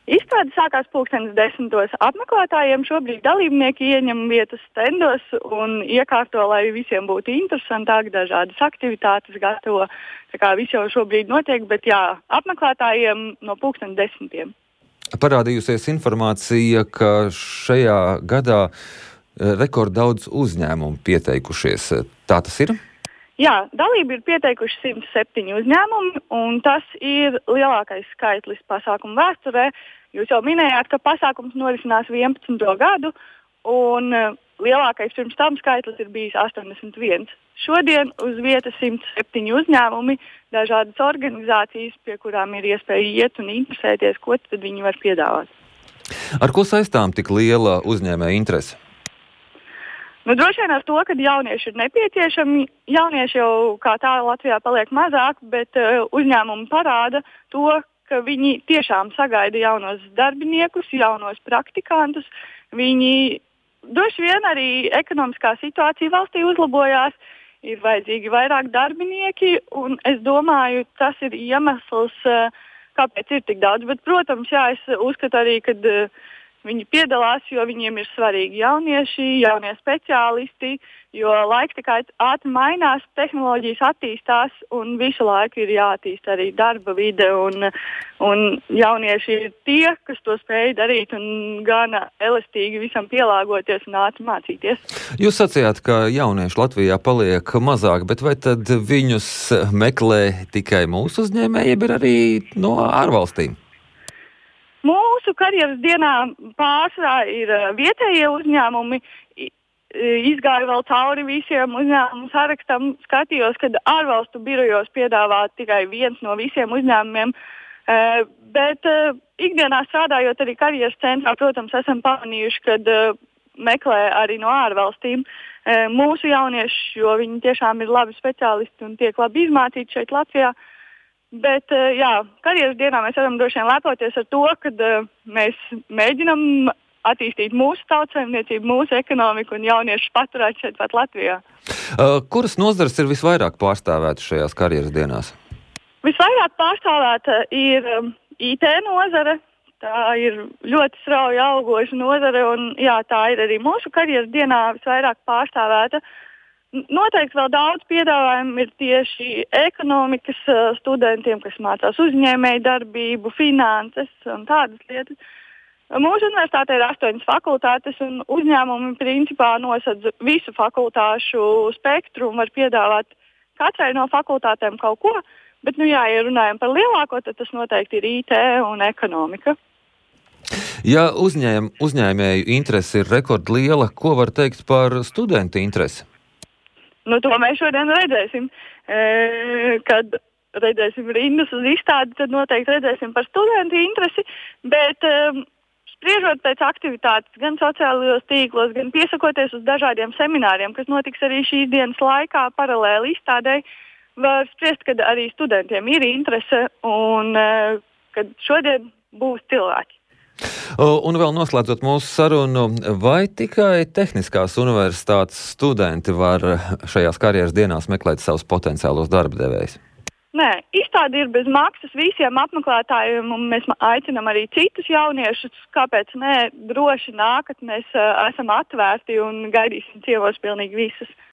Izstāde sākās 10:00. Apmeklētājiem šobrīd dalībnieki ieņem vietas stendos un iekārto, lai visiem būtu interesantāk, dažādas aktivitātes gatavo. Tā kā viss jau šobrīd notiek, bet jā, apmeklētājiem no 10:00. Parādījusies informācija, ka šajā gadā rekorddaudz uzņēmumu pieteikušies. Tā tas ir? Jā, dalību ir pieteikuši 107 uzņēmumi, un tas ir lielākais skaitlis pasākumu vēsturē. Jūs jau minējāt, ka pasākums norisinās 11. gadu, un lielākais pirms tam skaitlis ir bijis 81. Šodien uz vietas 107 uzņēmumi, dažādas organizācijas, pie kurām ir iespēja iet un interesēties, ko tad viņi var piedāvāt. Ar ko saistām tik liela uzņēmēja interese? Droši vien ar to, ka jaunieši ir nepieciešami. Jaunieši jau kā tā Latvijā paliek mazāk, bet uzņēmumi parāda to, ka viņi tiešām sagaida jaunos darbiniekus, jaunos praktikantus. Viņi droši vien arī ekonomiskā situācija valstī uzlabojās, ir vajadzīgi vairāk darbinieki, un es domāju, tas ir iemesls, kāpēc ir tik daudz. Bet, protams, jā, es uzskatu arī, ka viņi piedalās, jo viņiem ir svarīgi jaunieši, jaunie speciālisti, jo laika tikai ātri mainās, tehnoloģijas attīstās un visu laiku ir jāattīsta arī darba vide. Un jaunieši ir tie, kas to spēj darīt un gana elastīgi visam pielāgoties un ātri mācīties. Jūs sacījāt, ka jaunieši Latvijā paliek mazāk, bet vai tad viņus meklē tikai mūsu uzņēmēji, jeb ir arī no ārvalstīm? Mūsu karjeras dienā pārsvarā ir vietējie uzņēmumi. Izgāju vēl cauri visiem uzņēmumu sarakstam, skatījos, kad ārvalstu birojos piedāvā tikai viens no visiem uzņēmumiem. Bet ikdienā strādājot arī karjeras centrā, protams, esam pamanījuši, kad meklē arī no ārvalstīm mūsu jaunieši, jo viņi tiešām ir labi speciālisti un tiek labi izmācīti šeit Latvijā. Bet, jā, karjeras dienā mēs varam droši vien lepoties ar to, ka mēs mēģinam attīstīt mūsu tautsaimniecību, mūsu ekonomiku un jauniešus paturēt šeit pat Latvijā. Kuras nozares ir visvairāk pārstāvētas šajās karjeras dienās? Visvairāk pārstāvēta ir IT nozare. Tā ir ļoti strauji augoša nozare un jā, tā ir arī mūsu karjeras dienā visvairāk pārstāvēta. Noteikti vēl daudz piedāvājumu ir tieši ekonomikas studentiem, kas mācās uzņēmēju darbību, finanses un tādas lietas. Mūsu universitātē ir 8 fakultātes un uzņēmumi principā nosedz visu fakultāšu spektru un var piedāvāt katrai no fakultātēm kaut ko. Bet, ja runājam par lielāko, tad tas noteikti ir IT un ekonomika. Ja uzņēmēju interese ir rekordliela, ko var teikt par studentu interesi? To mēs šodien redzēsim. Kad redzēsim rindas uz izstādi, tad noteikti redzēsim par studentu interesi, bet spriežot pēc aktivitātes gan sociālajos tīklos, gan piesakoties uz dažādiem semināriem, kas notiks arī šīs dienas laikā paralēli izstādei, var spriest, ka arī studentiem ir interese un kad šodien būs cilvēki. Un vēl noslēdzot mūsu sarunu, vai tikai tehniskās universitātes studenti var šajās karjeras dienās meklēt savus potenciālos darba devējus? Nē, izstāde ir bez maksas visiem apmeklētājiem, un mēs aicinām arī citus jauniešus. Kāpēc nē, droši nākat, mēs esam atvērti un gaidīsim ciemos pilnīgi visus.